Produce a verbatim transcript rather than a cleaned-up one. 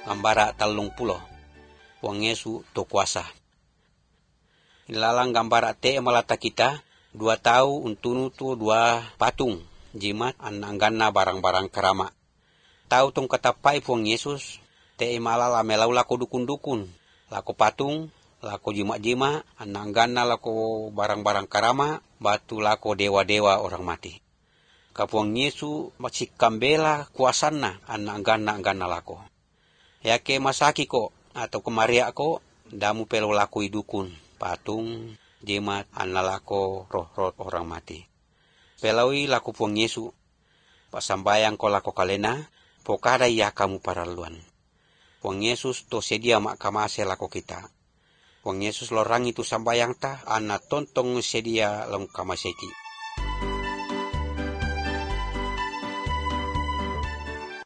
gambara talung pulo. Puang Yesu to kuasa. Ilalang gambara te malata kita dua tahu untunu tu dua patung jimat ananggana barang-barang kerama. Tahu tong katapai Puang Yesus te malala melau lako dukun-dukun, lako patung, lako jima-jima, ananggana lako barang-barang kerama, batu lako dewa-dewa orang mati. Kapuang Yesu macikambela kuasana ananggana-anggana lako. Yake masaki ko atau kemaria ko damu pelo lako idukun, patung, jimat, analako roh-roh orang mati. Pelawi lako Puang Yesu, pasambayang ko lako kalena, pokada iya kamu paraluan. Puang Yesus to sedia mak kamase lako kita. Puang Yesus lorang itu sambayang ta, ana tontong sedia lam kamaseki.